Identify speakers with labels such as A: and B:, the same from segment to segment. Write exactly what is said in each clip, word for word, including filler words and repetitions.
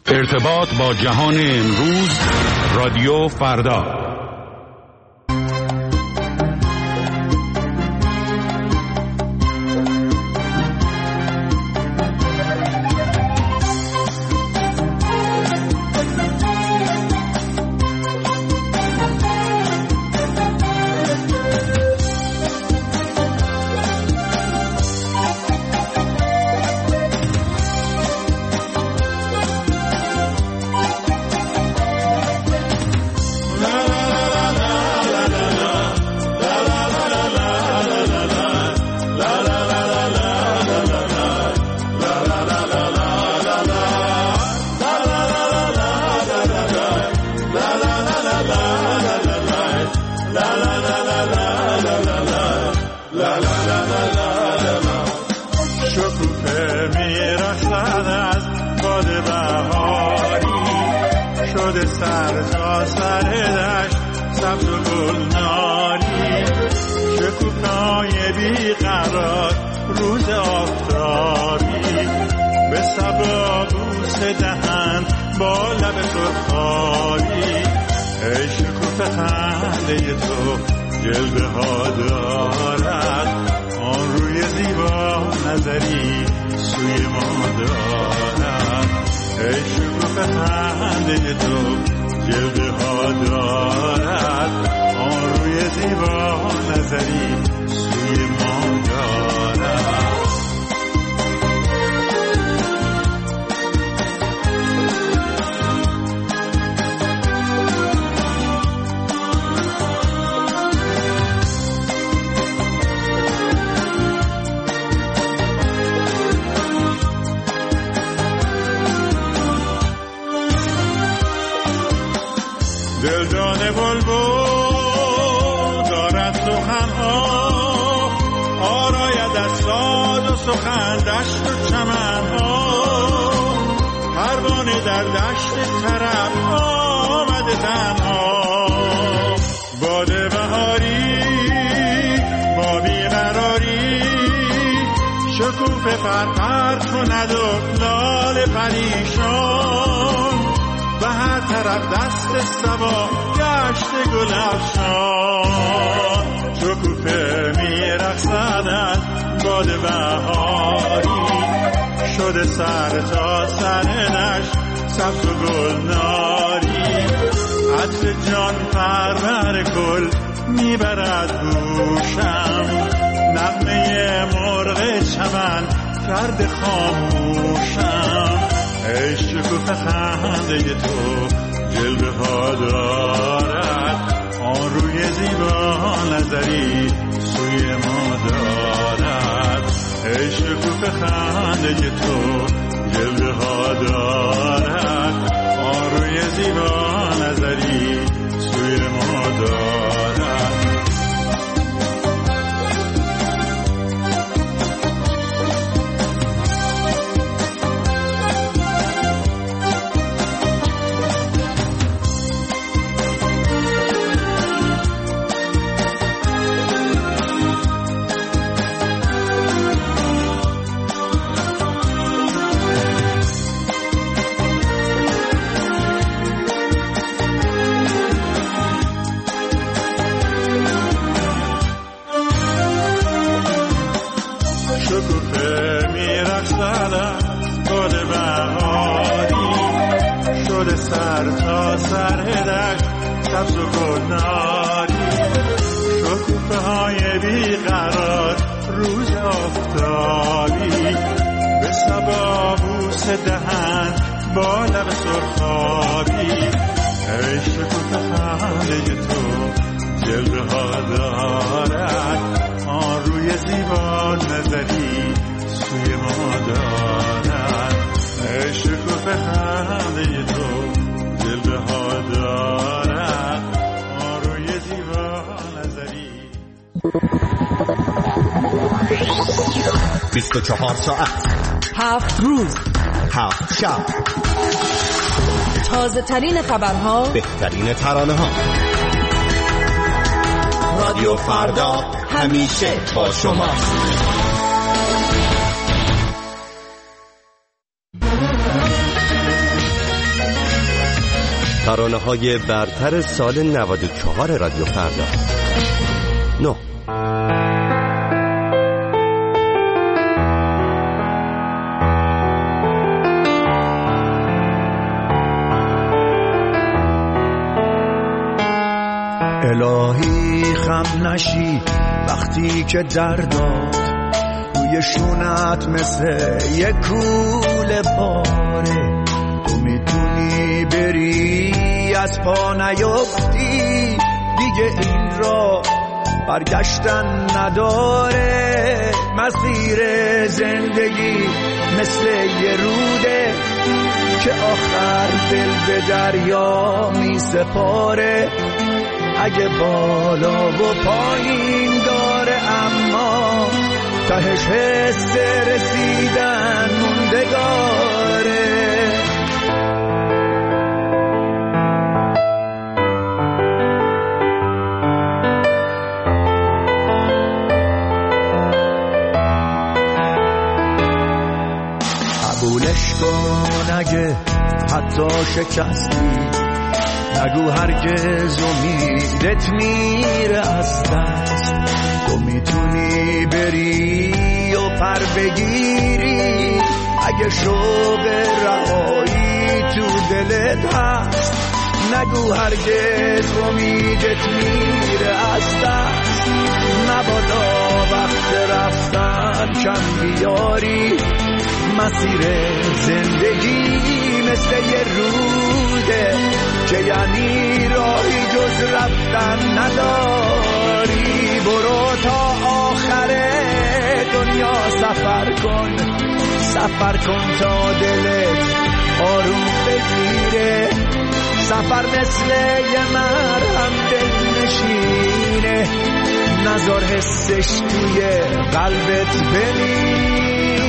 A: ارتباط با جهان امروز، رادیو فردا.
B: بیست و چهار ساعت،
C: هفت روز،
B: هفت شب،
C: تازه ترین خبرها،
B: بهترین ترانه ها. رادیو فردا همیشه با شما.
D: ترانه‌های برتر سال نود و چهار رادیو فردا. نه
E: الهی خم نشی وقتی که درداد روی شونت مثل یک کوله پاره، تو میتونی بری از پا نیفتی، دیگه این را برگشتن نداره. مسیر زندگی مثل یه روده که آخر دل به دریا می سپاره. اگه بالا و پایین داره اما تهش حس رسیدن موندگاره. قبولش کن اگه حتی شکستی، نگو هرگز امیدت میره از دست. تو میتونی بری و پر بگیری اگه شوق رهایی تو دلت هست. نگو هرگز امیدت میره از دست. مبادا وقت رفتن کم بیاری. مسیر زندگی مثل یه روده که یعنی راهی جز رفتن نداری. برو تا آخر دنیا سفر کن، سفر کن تا دلت آروم بگیره. سفر مثل یه مرهم دل نشینه، نذار حسش توی قلبت بمیره.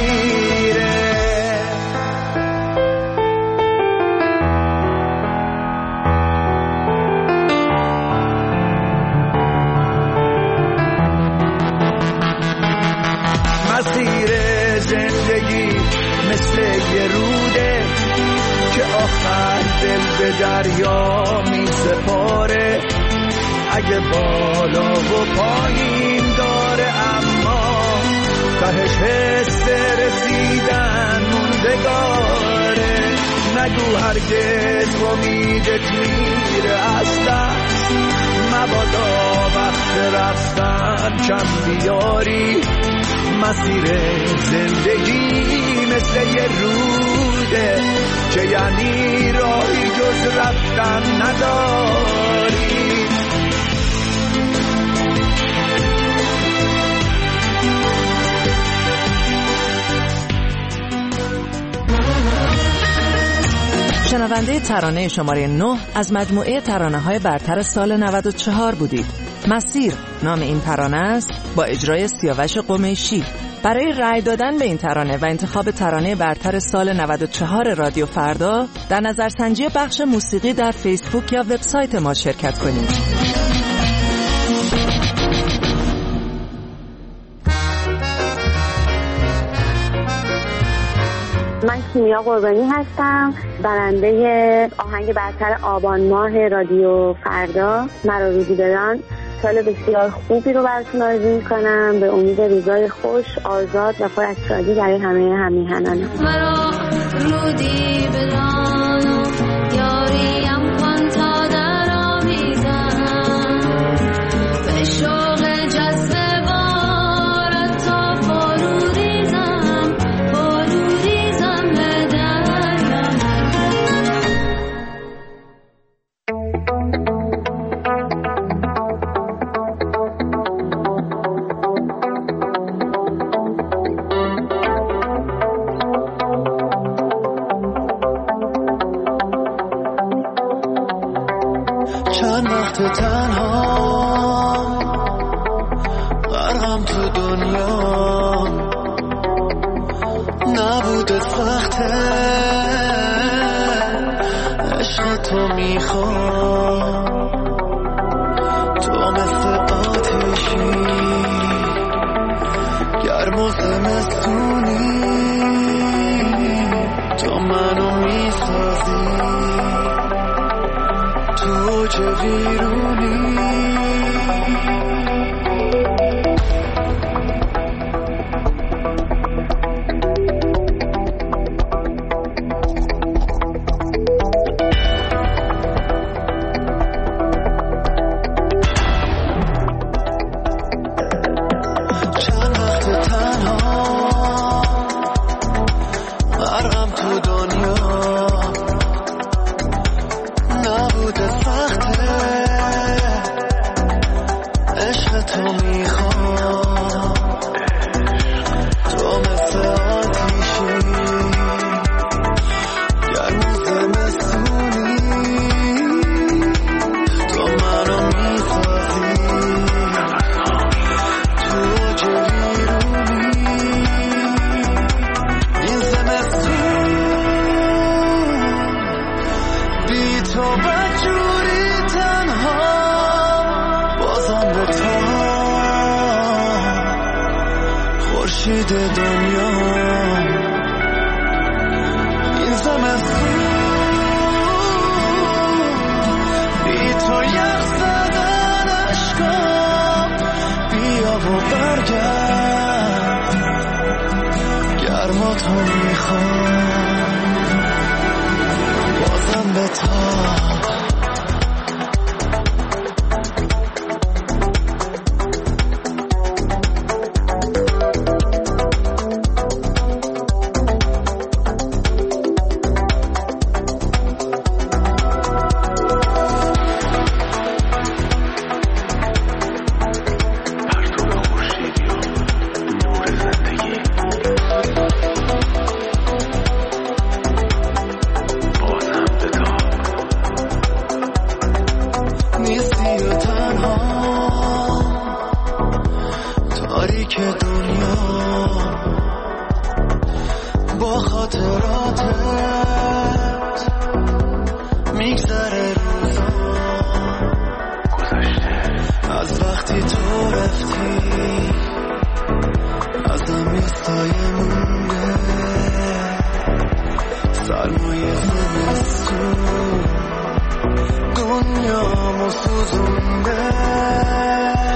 E: مسیر زندگی مثل یه روده که آخر دل به دریا می سپاره. اگه بالا و پایین داره اما تهش حس رسیدن موندگاره. نگو هرگز امیدت میره از دست. مبادا وقت رفتن کم بیاری. مسیر زندگی مثل یه روده که یعنی راهی جز رفتن نداری.
C: شنونده ترانه شماره نه از مجموعه ترانه‌های برتر سال نود و چهار بودید. مسیر نام این ترانه است با اجرای سیاوش قمیشی. برای رأی دادن به این ترانه و انتخاب ترانه برتر سال نود و چهار رادیو فردا در نظرسنجی بخش موسیقی در فیسبوک یا وبسایت ما شرکت کنید.
F: من کیمیا قربانی هستم، برنده آهنگ برتر آبان ماه رادیو فردا مرا روزی بدان. سال بسیار خوبی رو براتون آرزو می‌کنم، به امید روزای خوش، آزاد و پر از شادی برای همه همیهنانم.
G: مرا رودی بدان یاریم کن تا در آمیزم، به شوق جذب بارت تا فرو ریزم، فرو ریزم به دریا.
H: چند وقت تنها غرقم تو دنیا، نبوده سخته عشق تو میخوام. تو مثل آتیشی گرم و زمستونی، تو منو میسازی اوج ویرونی دنیا مسوزونده